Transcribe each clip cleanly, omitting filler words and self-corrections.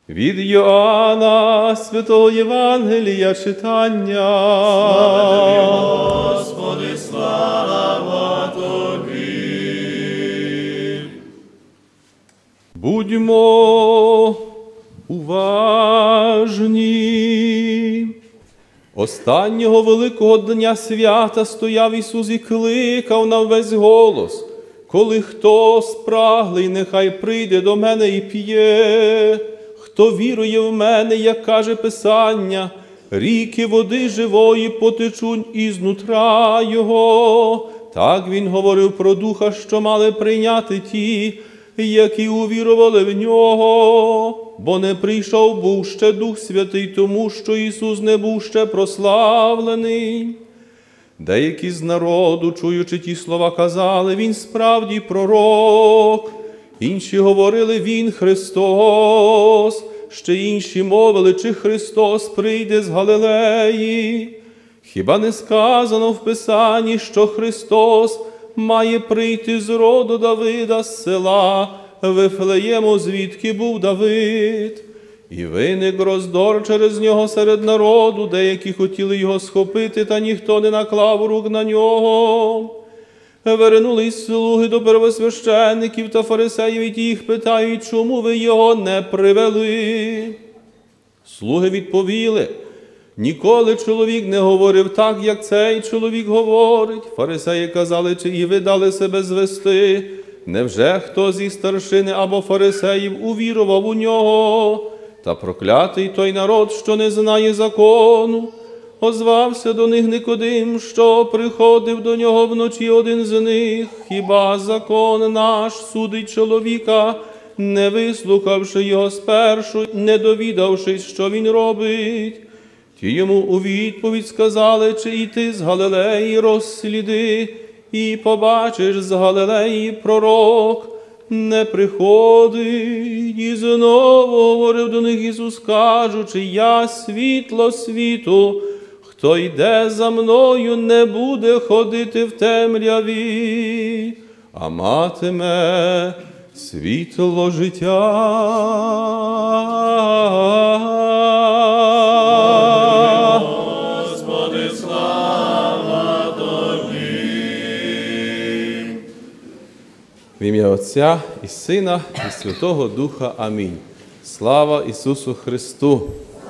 Від Йоанна, Святого Євангелія читання. Слава тобі, Господи, слава тобі. Будьмо уважні. Останнього великого дня свята стояв Ісус і кликав на весь голос: коли хто спраглий, нехай прийде до мене і п'є. Хто вірує в мене, як каже Писання, ріки води живої потечуть із нутра його. Так він говорив про Духа, що мали прийняти ті, які увірували в нього. Бо не прийшов був ще Дух Святий, тому що Ісус не був ще прославлений. Деякі з народу, чуючи ті слова, казали: він справді пророк. Інші говорили: він Христос. Ще інші мовили: чи Христос прийде з Галилеї. Хіба не сказано в Писанні, що Христос має прийти з роду Давида, з села Вифлеєму, звідки був Давид? І виник роздор через нього серед народу, деякі хотіли його схопити, та ніхто не наклав рук на нього. Вернулись слуги до первосвященників та фарисеїв, і ті їх питають: чому ви його не привели? Слуги відповіли: ніколи чоловік не говорив так, як цей чоловік говорить. Фарисеї казали: чи і ви дали себе звести? Невже хто зі старшини або фарисеїв увірував у нього? Та проклятий той народ, що не знає закону. Озвався до них Никодим, що приходив до нього вночі. Один з них: хіба закон наш судить чоловіка, не вислухавши його спершу, не довідавшись, що він робить? Ті йому у відповідь сказали: чи і ти з Галилеї розсліди, і побачиш з Галилеї пророк не приходить. І знову говорив до них Ісус, кажучи: я світло світу, хто йде за мною, не буде ходити в темряві, а матиме світло життя. Господи, слава тобі. В ім'я Отця і Сина, і Святого Духа. Амінь. Слава Ісусу Христу!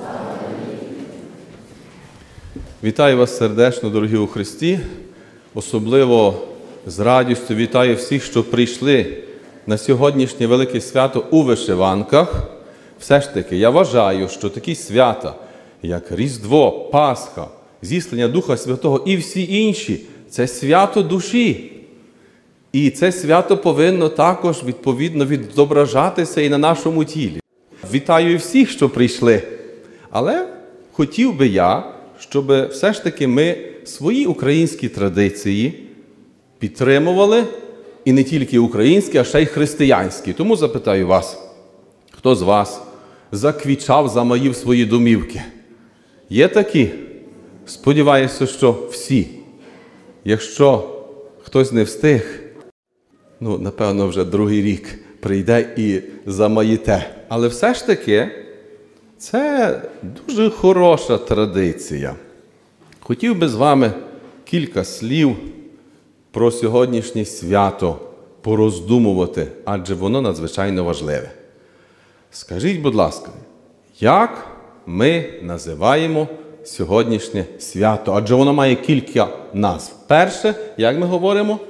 Вітаю вас сердечно, дорогі у Христі. Особливо з радістю вітаю всіх, що прийшли на сьогоднішнє велике свято у вишиванках. Все ж таки, я вважаю, що такі свята, як Різдво, Пасха, зіслання Духа Святого і всі інші – це свято душі. І це свято повинно також, відповідно, відображатися і на нашому тілі. Вітаю всіх, що прийшли. Але хотів би я, щоб все ж таки ми свої українські традиції підтримували, і не тільки українські, а ще й християнські. Тому запитаю вас, хто з вас заквічав, замаїв свої домівки? Є такі? Сподіваюся, що всі. Якщо хтось не встиг, напевно, вже другий рік прийде і замаїте. Але все ж таки, це дуже хороша традиція. Хотів би з вами кілька слів про сьогоднішнє свято пороздумувати, адже воно надзвичайно важливе. Скажіть, будь ласка, як ми називаємо сьогоднішнє свято? Адже воно має кілька назв. Перше, як ми говоримо?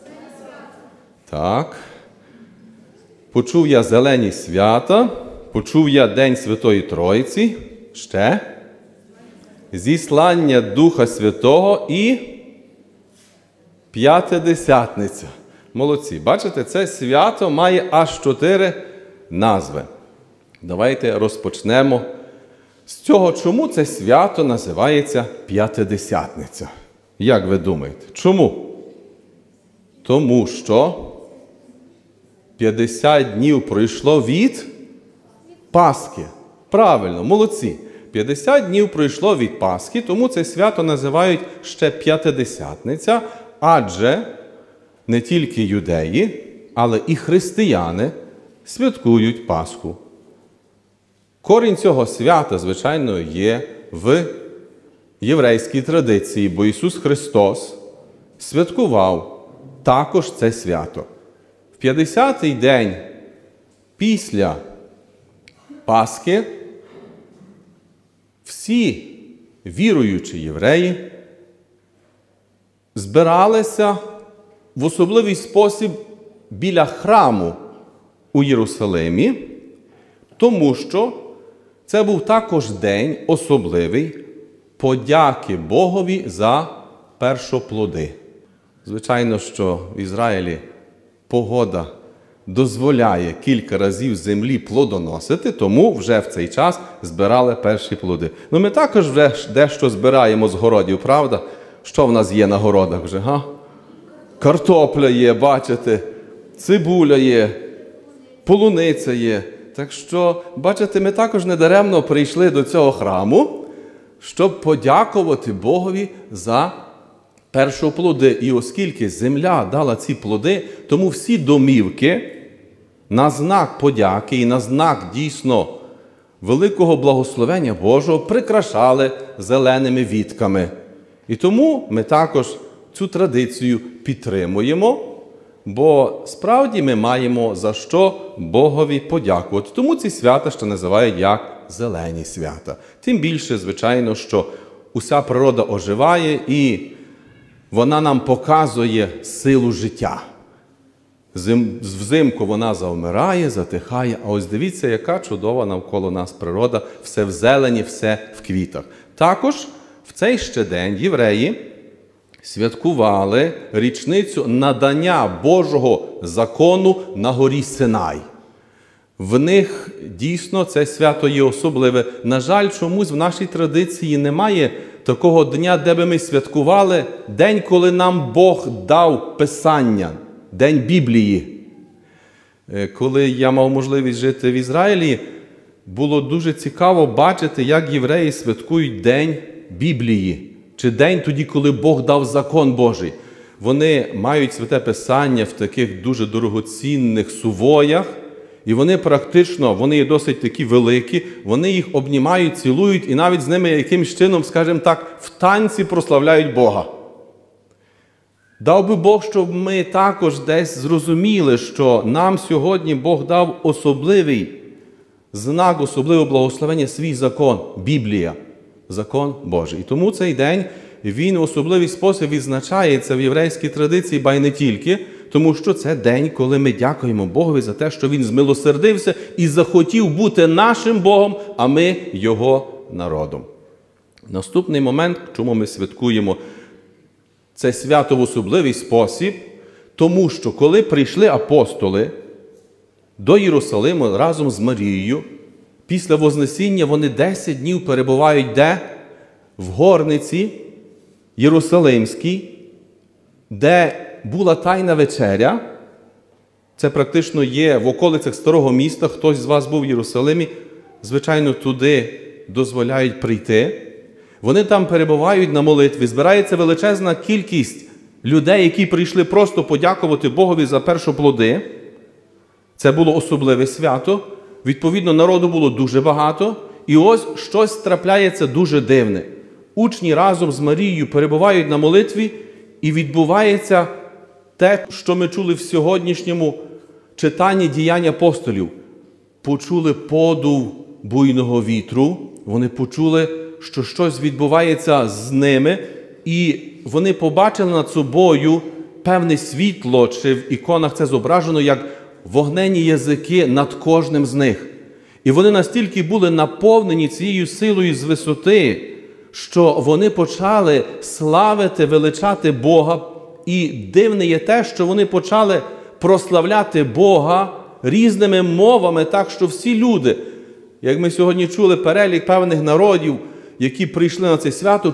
Так. Почув я зелені свята, почув я День Святої Троїці, ще зіслання Духа Святого і П'ятидесятниця. Молодці. Бачите, це свято має аж 4 назви. Давайте розпочнемо з цього, чому це свято називається П'ятидесятниця. Як ви думаєте, чому? Тому що 50 днів пройшло від Пасхи. Правильно, молодці. 50 днів пройшло від Пасхи, тому це свято називають ще П'ятидесятниця, адже не тільки юдеї, але і християни святкують Пасху Корінь цього свята, звичайно, є в єврейській традиції, бо Ісус Христос святкував також це свято. В 50-й день після Пасхи всі віруючі євреї збиралися в особливий спосіб біля храму у Єрусалимі, тому що це був також день особливий подяки Богові за першоплоди. Звичайно, що в Ізраїлі погода дозволяє кілька разів землі плодоносити, тому вже в цей час збирали перші плоди. Ну, ми також вже дещо збираємо з городів, правда? Що в нас є на городах вже, га? Картопля є, бачите, цибуля є, полуниця є. Так що, бачите, ми також недаремно прийшли до цього храму, щоб подякувати Богові за першоплоди. І оскільки земля дала ці плоди, тому всі домівки на знак подяки і на знак дійсно великого благословення Божого прикрашали зеленими вітками. І тому ми також цю традицію підтримуємо, бо справді ми маємо за що Богові подякувати. Тому ці свята ще називають як зелені свята. Тим більше, звичайно, що уся природа оживає і вона нам показує силу життя. Взимку вона завмирає, затихає, а ось дивіться, яка чудова навколо нас природа, все в зелені, все в квітах. Також в цей ще день євреї святкували річницю надання Божого закону на горі Синай. В них дійсно це свято є особливе. На жаль, чомусь в нашій традиції немає такого дня, де би ми святкували день, коли нам Бог дав Писання, День Біблії. Коли я мав можливість жити в Ізраїлі, було дуже цікаво бачити, як євреї святкують День Біблії. Чи день тоді, коли Бог дав закон Божий. Вони мають Святе Писання в таких дуже дорогоцінних сувоях, і вони практично, вони є досить такі великі, вони їх обнімають, цілують, і навіть з ними якимось чином, скажімо так, в танці прославляють Бога. Дав би Бог, щоб ми також десь зрозуміли, що нам сьогодні Бог дав особливий знак, особливе благословення, свій закон – Біблія. Закон Божий. І тому цей день, він в особливий спосіб відзначається в єврейській традиції, ба й не тільки, тому що це день, коли ми дякуємо Богові за те, що Він змилосердився і захотів бути нашим Богом, а ми Його народом. Наступний момент, чому ми святкуємо це свято в особливий спосіб, тому що коли прийшли апостоли до Єрусалиму разом з Марією, після Вознесіння вони 10 днів перебувають де? В горниці Єрусалимській, де була Тайна вечеря. Це практично є в околицях Старого міста. Хтось з вас був в Єрусалимі, звичайно, туди дозволяють прийти. Вони там перебувають на молитві. Збирається величезна кількість людей, які прийшли просто подякувати Богові за першоплоди. Це було особливе свято. Відповідно, народу було дуже багато, і ось щось трапляється дуже дивне. Учні разом з Марією перебувають на молитві, і відбувається те, що ми чули в сьогоднішньому читанні діянь апостолів. Почули подув буйного вітру, вони почули, що щось відбувається з ними, і вони побачили над собою певне світло, чи в іконах це зображено, як вогнені язики над кожним з них. І вони настільки були наповнені цією силою з висоти, що вони почали славити, величати Бога. І дивне є те, що вони почали прославляти Бога різними мовами, так що всі люди, як ми сьогодні чули перелік певних народів, які прийшли на це свято,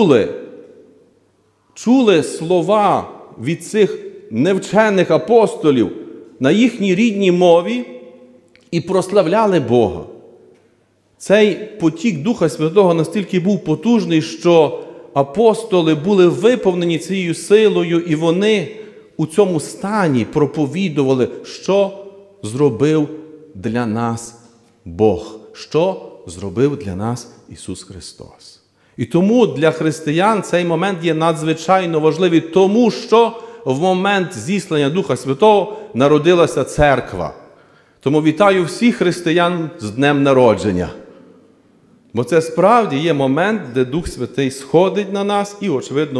чули слова від цих невчених апостолів на їхній рідній мові і прославляли Бога. Цей потік Духа Святого настільки був потужний, що апостоли були виповнені цією силою, і вони у цьому стані проповідували, що зробив для нас Бог, що зробив для нас Ісус Христос. І тому для християн цей момент є надзвичайно важливий, тому що в момент зіслання Духа Святого народилася церква. Тому вітаю всіх християн з днем народження. Бо це справді є момент, де Дух Святий сходить на нас, і, очевидно,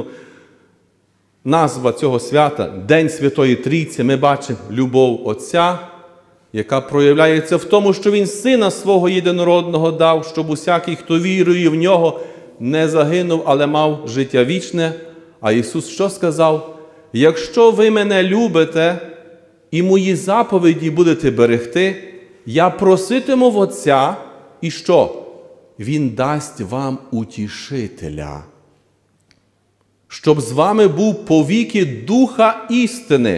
назва цього свята – День Святої Трійці. Ми бачимо любов Отця, яка проявляється в тому, що Він Сина Свого Єдинородного дав, щоб усякий, хто вірує в Нього, не загинув, але мав життя вічне. А Ісус що сказав? Якщо ви мене любите і мої заповіді будете берегти, я проситиму в Отця, і що? Він дасть вам утішителя, щоб з вами був повіки Духа істини,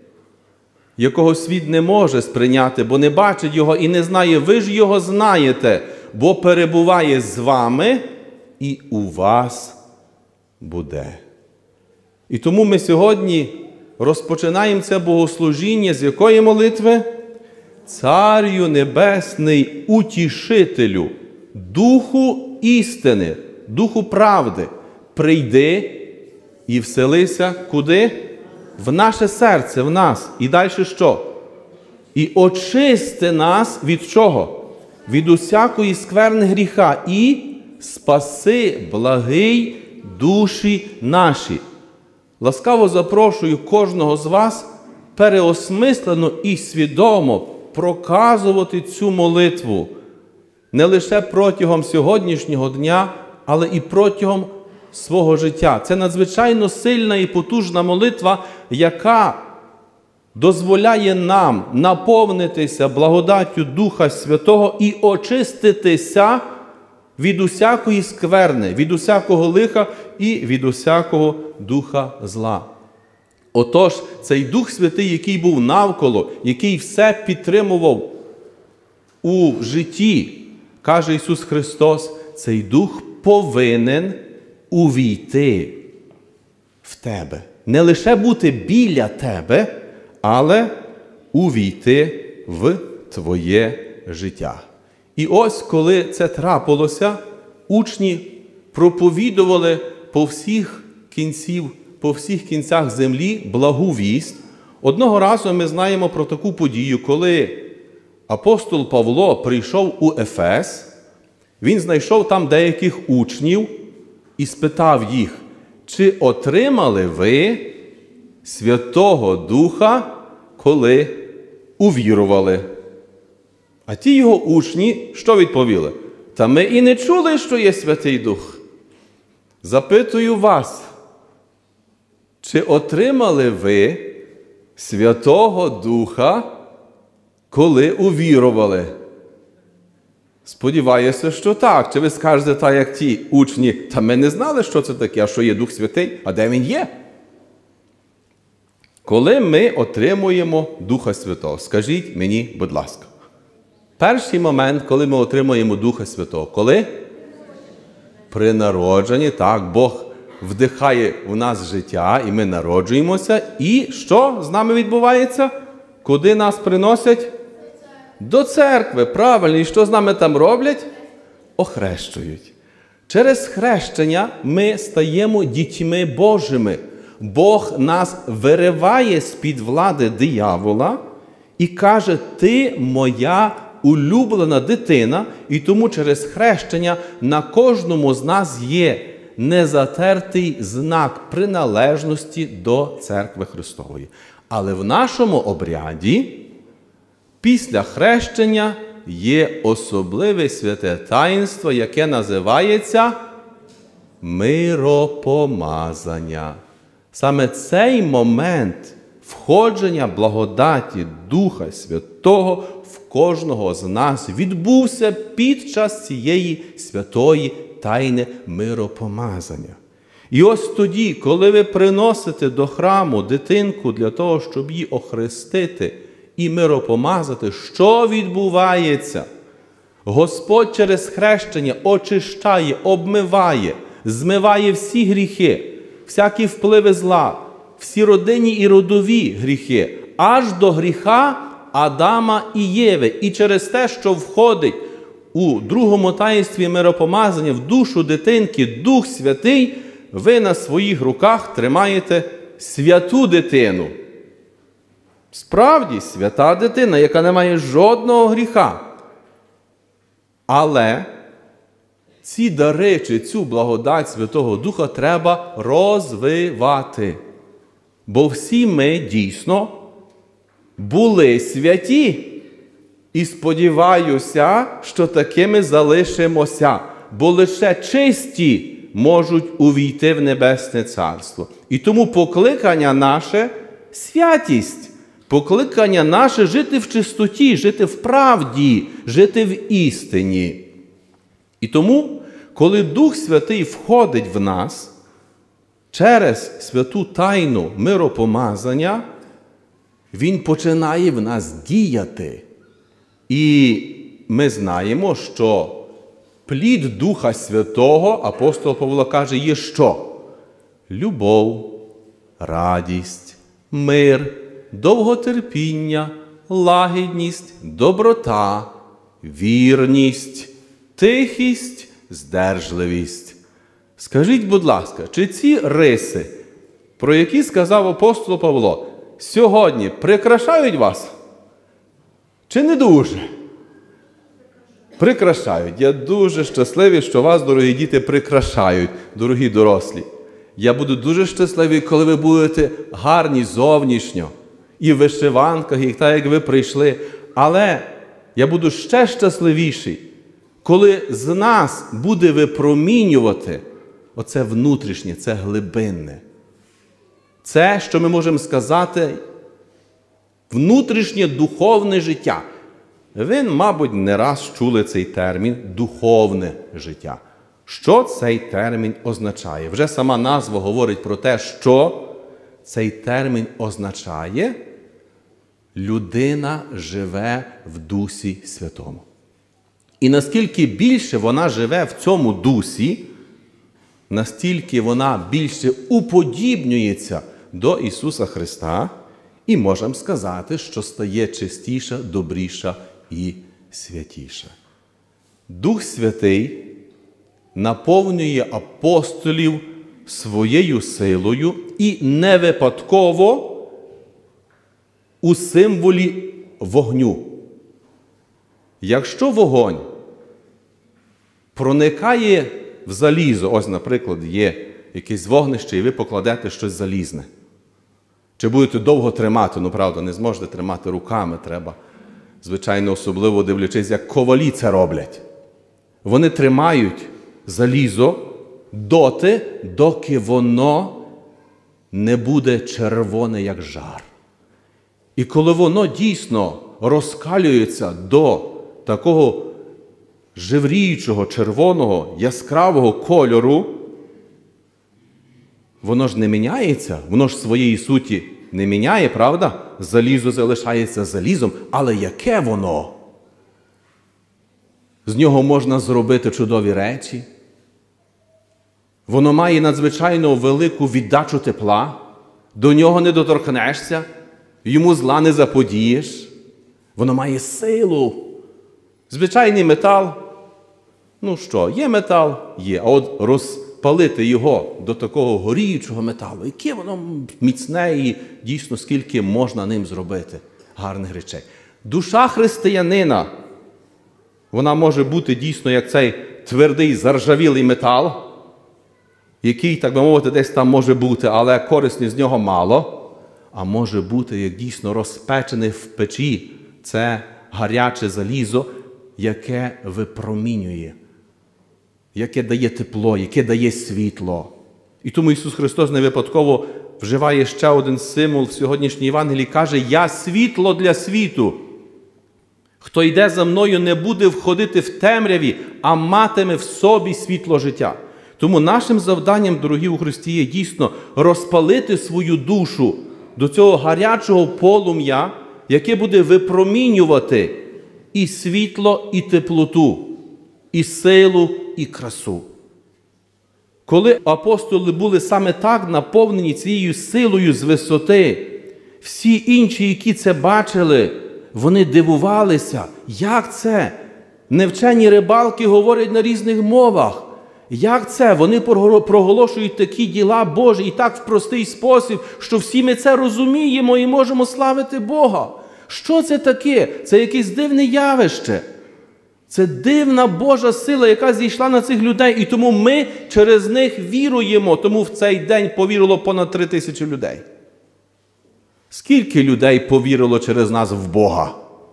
якого світ не може сприйняти, бо не бачить Його і не знає. Ви ж Його знаєте, бо перебуває з вами і у вас буде. І тому ми сьогодні розпочинаємо це богослужіння з якої молитви? Царю Небесний, утішителю, Духу істини, Духу правди, прийди і вселися куди? В наше серце, в нас. І далі що? І очисти нас від чого? Від усякої скверни гріха. І спаси, благий, душі наші. Ласкаво запрошую кожного з вас переосмислено і свідомо проказувати цю молитву не лише протягом сьогоднішнього дня, але і протягом свого життя. Це надзвичайно сильна і потужна молитва, яка дозволяє нам наповнитися благодаттю Духа Святого і очиститися від усякої скверни, від усякого лиха і від усякого духа зла. Отож, цей Дух Святий, який був навколо, який все підтримував у житті, каже Ісус Христос, цей Дух повинен увійти в тебе. Не лише бути біля тебе, але увійти в твоє життя. І ось, коли це трапилося, учні проповідували по всіх кінцях землі благу вість. Одного разу ми знаємо про таку подію, коли апостол Павло прийшов у Ефес, він знайшов там деяких учнів і спитав їх, чи отримали ви Святого Духа, коли увірували? А ті його учні що відповіли? Та ми і не чули, що є Святий Дух. Запитую вас, чи отримали ви Святого Духа, коли увірували? Сподіваюся, що так. Чи ви скажете так, як ті учні, та ми не знали, що це таке, а що є Дух Святий, а де Він є? Коли ми отримуємо Духа Святого? Скажіть мені, будь ласка. Перший момент, коли ми отримуємо Духа Святого. Коли? При народженні, так, Бог вдихає в нас життя, і ми народжуємося. І що з нами відбувається? Куди нас приносять? До церкви, правильно. І що з нами там роблять? Охрещують. Через хрещення ми стаємо дітьми Божими. Бог нас вириває з-під влади диявола і каже, ти моя улюблена дитина, і тому через хрещення на кожному з нас є незатертий знак приналежності до Церкви Христової. Але в нашому обряді після хрещення є особливе святе таїнство, яке називається миропомазання. Саме цей момент входження благодаті Духа Святого в кожного з нас відбувся під час цієї святої тайни миропомазання. І ось тоді, коли ви приносите до храму дитинку для того, щоб її охрестити і миропомазати, що відбувається? Господь через хрещення очищає, обмиває, змиває всі гріхи, всякі впливи зла, всі родинні і родові гріхи, аж до гріха Адама і Єви. І через те, що входить у другому таїнстві миропомазання в душу дитинки Дух Святий, ви на своїх руках тримаєте святу дитину. Справді, свята дитина, яка не має жодного гріха. Але ці дари чи цю благодать Святого Духа треба розвивати. Бо всі ми дійсно були святі. І сподіваюся, що такими залишимося, бо лише чисті можуть увійти в Небесне Царство. І тому покликання наше – святість. Покликання наше – жити в чистоті, жити в правді, жити в істині. І тому, коли Дух Святий входить в нас через святу тайну миропомазання, Він починає в нас діяти. І ми знаємо, що плід Духа Святого, апостол Павло каже, є що? Любов, радість, мир, довготерпіння, лагідність, доброта, вірність, тихість, здержливість. Скажіть, будь ласка, чи ці риси, про які сказав апостол Павло, сьогодні прикрашають вас? Чи не дуже? Прикрашають. Я дуже щасливий, що вас, дорогі діти, прикрашають, дорогі дорослі. Я буду дуже щасливий, коли ви будете гарні зовнішньо, і в вишиванках, і так, як ви прийшли. Але я буду ще щасливіший, коли з нас буде випромінювати оце внутрішнє, це глибинне. Це, що ми можемо сказати, внутрішнє духовне життя. Ви, мабуть, не раз чули цей термін «духовне життя». Що цей термін означає? Вже сама назва говорить про те, що цей термін означає «людина живе в Дусі Святому». І наскільки більше вона живе в цьому Дусі, настільки вона більше уподібнюється до Ісуса Христа, і можемо сказати, що стає чистіша, добріша і святіша. Дух Святий наповнює апостолів своєю силою і не випадково у символі вогню. Якщо вогонь проникає в залізо, ось, наприклад, є якесь вогнище, і ви покладете щось залізне. Чи будете довго тримати? Ну, правда, не зможете тримати руками, треба, звичайно, особливо дивлячись, як ковалі це роблять. Вони тримають залізо доти, доки воно не буде червоне, як жар. І коли воно дійсно розкалюється до такого жевріючого, червоного, яскравого кольору, воно ж не міняється, воно ж своєї суті не міняє, правда? Залізо залишається залізом, але яке воно? З нього можна зробити чудові речі. Воно має надзвичайно велику віддачу тепла, до нього не доторкнешся, йому зла не заподієш. Воно має силу. Звичайний метал, ну що, є метал? Є. А от розпалити його до такого горіючого металу, яке воно міцне і дійсно скільки можна ним зробити гарних речей. Душа християнина, вона може бути дійсно як цей твердий заржавілий метал, який, так би мовити, десь там може бути, але корисні з нього мало. А може бути, як дійсно розпечене в печі, це гаряче залізо, яке випромінює, яке дає тепло, яке дає світло. І тому Ісус Христос не випадково вживає ще один символ в сьогоднішній Євангелії, каже: «Я світло для світу. Хто йде за мною, не буде входити в темряві, а матиме в собі світло життя». Тому нашим завданням, дорогі у Христі, є дійсно розпалити свою душу до цього гарячого полум'я, яке буде випромінювати і світло, і теплоту, і силу, і красу. Коли апостоли були саме так наповнені цією силою з висоти, всі інші, які це бачили, вони дивувалися, як це Невчені рибалки говорять на різних мовах. Як це? Вони проголошують такі діла Божі і так в простий спосіб, що всі ми це розуміємо і можемо славити Бога. Що це таке? Це якесь дивне явище. Це дивна Божа сила, яка зійшла на цих людей, і тому ми через них віруємо. Тому в цей день повірило понад 3000 людей. Скільки людей повірило через нас в Бога?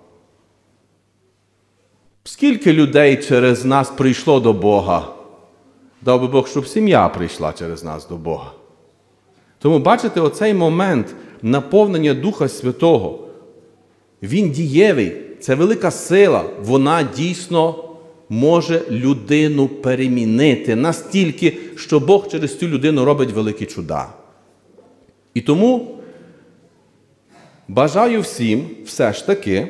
Скільки людей через нас прийшло до Бога? Дав би Бог, щоб сім'я прийшла через нас до Бога. Тому, бачите, оцей момент наповнення Духа Святого, він дієвий, це велика сила, вона дійсно може людину перемінити настільки, що Бог через цю людину робить великі чуда. І тому бажаю всім все ж таки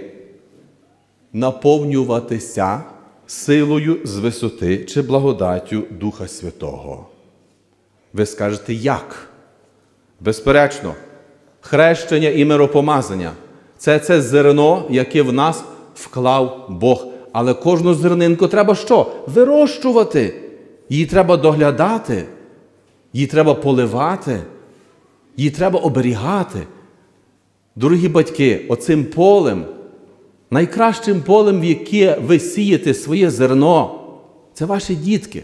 наповнюватися силою з висоти чи благодаттю Духа Святого. Ви скажете, як? Безперечно, хрещення і миропомазання – це зерно, яке в нас вклав Бог. Але кожну зернинку треба що? Вирощувати. Її треба доглядати, її треба поливати, її треба оберігати. Дорогі батьки, оцим полем, найкращим полем, в яке ви сієте своє зерно, це ваші дітки.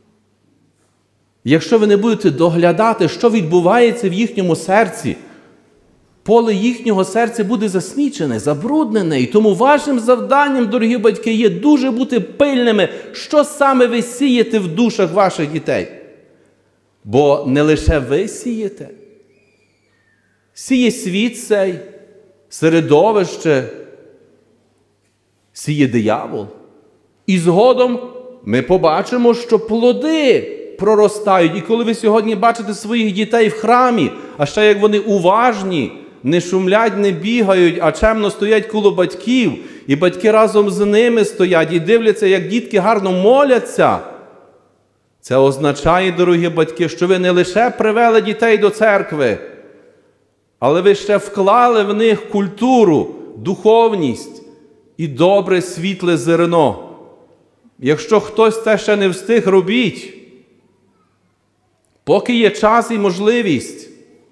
Якщо ви не будете доглядати, що відбувається в їхньому серці, поле їхнього серця буде засмічене, забруднене. І тому вашим завданням, дорогі батьки, є дуже бути пильними, що саме ви сієте в душах ваших дітей. Бо не лише ви сієте. Сіє світ цей, середовище, сіє диявол. І згодом ми побачимо, що плоди проростають. І коли ви сьогодні бачите своїх дітей в храмі, а ще як вони уважні, не шумлять, не бігають, а чемно стоять коло батьків, і батьки разом з ними стоять, і дивляться, як дітки гарно моляться, це означає, дорогі батьки, що ви не лише привели дітей до церкви, але ви ще вклали в них культуру, духовність і добре світле зерно. Якщо хтось це ще не встиг, робіть. Поки є час і можливість.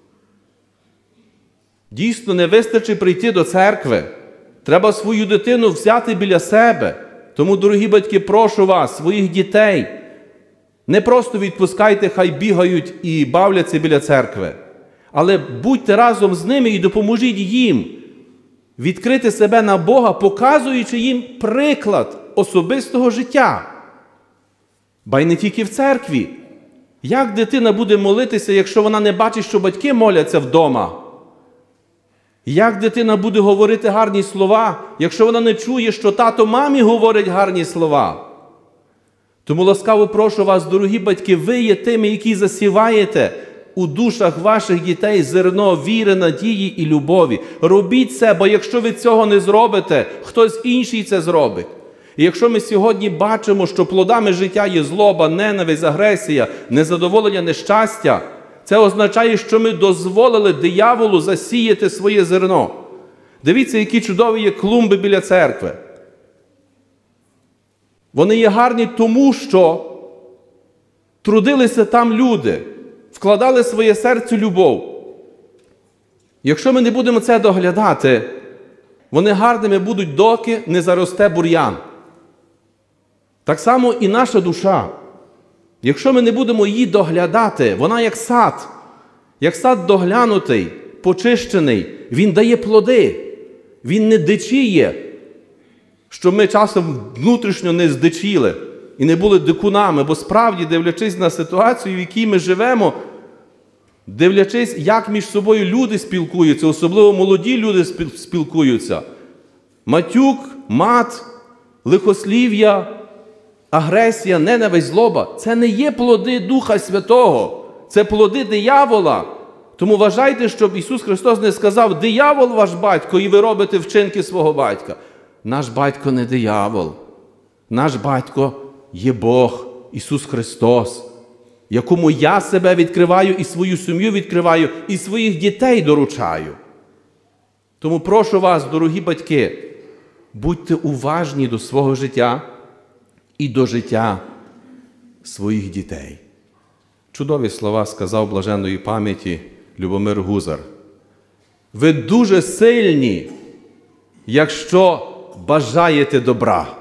Дійсно, не вистачить прийти до церкви. Треба свою дитину взяти біля себе. Тому, дорогі батьки, прошу вас, своїх дітей, не просто відпускайте, хай бігають і бавляться біля церкви. Але будьте разом з ними і допоможіть їм відкрити себе на Бога, показуючи їм приклад особистого життя. Ба й не тільки в церкві. Як дитина буде молитися, якщо вона не бачить, що батьки моляться вдома? Як дитина буде говорити гарні слова, якщо вона не чує, що тато мамі говорить гарні слова? Тому ласкаво прошу вас, дорогі батьки, ви є тими, які засіваєте у душах ваших дітей зерно віри, надії і любові. Робіть це, бо якщо ви цього не зробите, хтось інший це зробить. І якщо ми сьогодні бачимо, що плодами життя є злоба, ненависть, агресія, незадоволення, нещастя, це означає, що ми дозволили дияволу засіяти своє зерно. Дивіться, які чудові є клумби біля церкви. Вони є гарні тому, що трудилися там люди, вкладали своє серце любов. Якщо ми не будемо це доглядати, вони гарними будуть, доки не заросте бур'ян. Так само і наша душа. Якщо ми не будемо її доглядати, вона як сад доглянутий, почищений, він дає плоди, він не дичіє, що ми часом внутрішньо не здичіли і не були дикунами, бо справді, дивлячись на ситуацію, в якій ми живемо, дивлячись, як між собою люди спілкуються, особливо молоді люди спілкуються, матюк, мат, лихослів'я, агресія, ненависть, злоба – це не є плоди Духа Святого, це плоди диявола. Тому вважайте, щоб Ісус Христос не сказав: «Диявол ваш батько, і ви робите вчинки свого батька». Наш батько не диявол. Наш батько є Бог, Ісус Христос, якому я себе відкриваю і свою сім'ю відкриваю, і своїх дітей доручаю. Тому прошу вас, дорогі батьки, будьте уважні до свого життя, і до життя своїх дітей. Чудові слова сказав блаженної пам'яті Любомир Гузар. Ви дуже сильні, якщо бажаєте добра.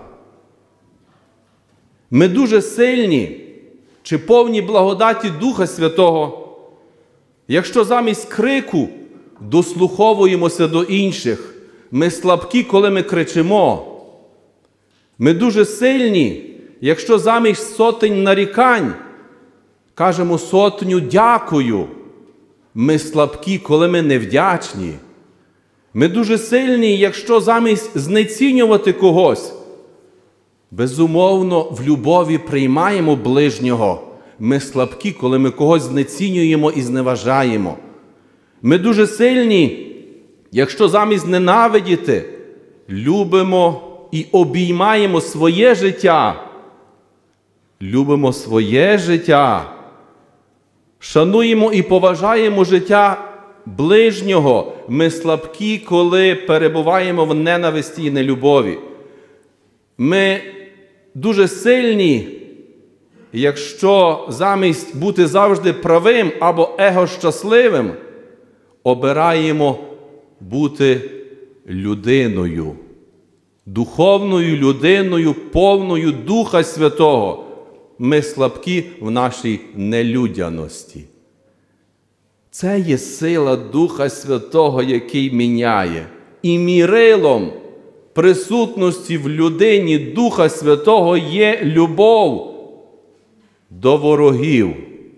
Ми дуже сильні, чи повні благодаті Духа Святого, якщо замість крику дослуховуємося до інших. Ми слабкі, коли ми кричимо. Ми дуже сильні, якщо замість сотень нарікань кажемо сотню «дякую». Ми слабкі, коли ми невдячні. Ми дуже сильні, якщо замість знецінювати когось, безумовно, в любові приймаємо ближнього. Ми слабкі, коли ми когось знецінюємо і зневажаємо. Ми дуже сильні, якщо замість ненавидіти, любимо і обіймаємо своє життя. Любимо своє життя. Шануємо і поважаємо життя ближнього. Ми слабкі, коли перебуваємо в ненависті і нелюбові. Ми дуже сильні, якщо замість бути завжди правим або его-щасливим, обираємо бути людиною, духовною людиною, повною Духа Святого. Ми слабкі в нашій нелюдяності. Це є сила Духа Святого, який міняє. І мірилом присутності в людині Духа Святого є любов до ворогів.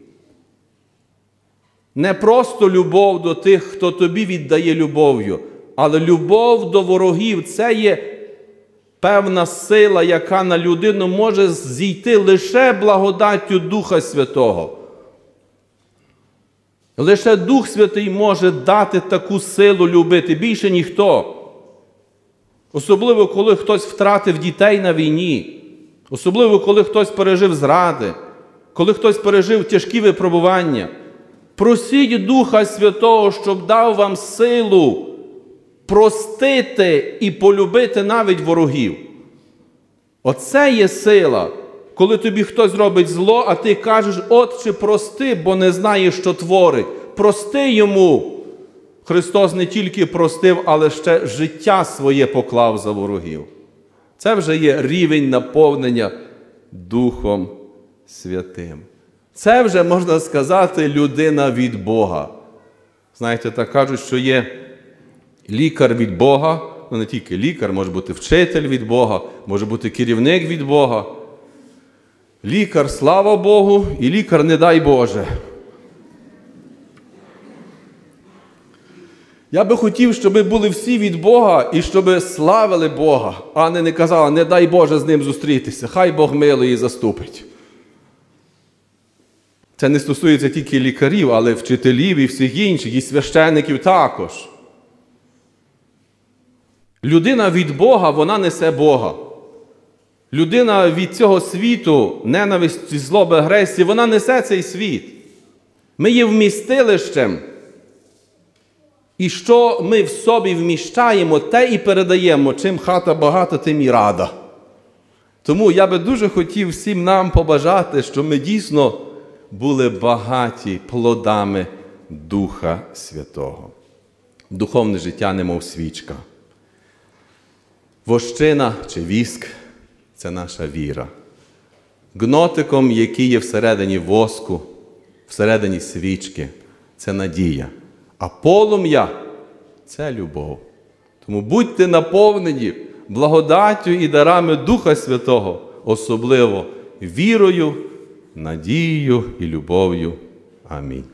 Не просто любов до тих, хто тобі віддає любов'ю, але любов до ворогів – це є певна сила, яка на людину може зійти лише благодаттю Духа Святого. Лише Дух Святий може дати таку силу любити, більше ніхто. Особливо, коли хтось втратив дітей на війні. Особливо, коли хтось пережив зради. Коли хтось пережив тяжкі випробування. Просіть Духа Святого, щоб дав вам силу простити і полюбити навіть ворогів. Оце є сила, коли тобі хтось робить зло, а ти кажеш: «Отче, прости, бо не знаєш, що творить». Прости йому. Христос не тільки простив, але ще життя своє поклав за ворогів. Це вже є рівень наповнення Духом Святим. Це вже, можна сказати, людина від Бога. Знаєте, так кажуть, що є лікар від Бога, ну не тільки лікар, може бути вчитель від Бога, може бути керівник від Бога. Лікар, слава Богу, і лікар, не дай Боже. Я би хотів, щоб ми були всі від Бога і щоб славили Бога, а не казали: «Не дай Боже з ним зустрітися, хай Бог милує і заступить». Це не стосується тільки лікарів, але вчителів і всіх інших, і священиків також. Людина від Бога, вона несе Бога. Людина від цього світу, ненависті, злоби, агресії, вона несе цей світ. Ми є вмістилищем. І що ми в собі вміщаємо, те і передаємо. Чим хата багата, тим і рада. Тому я би дуже хотів всім нам побажати, щоб ми дійсно були багаті плодами Духа Святого. Духовне життя немов свічка. Вощина чи віск – це наша віра. Гнотиком, який є всередині воску, всередині свічки – це надія. А полум'я – це любов. Тому будьте наповнені благодаттю і дарами Духа Святого, особливо вірою, надією і любов'ю. Амінь.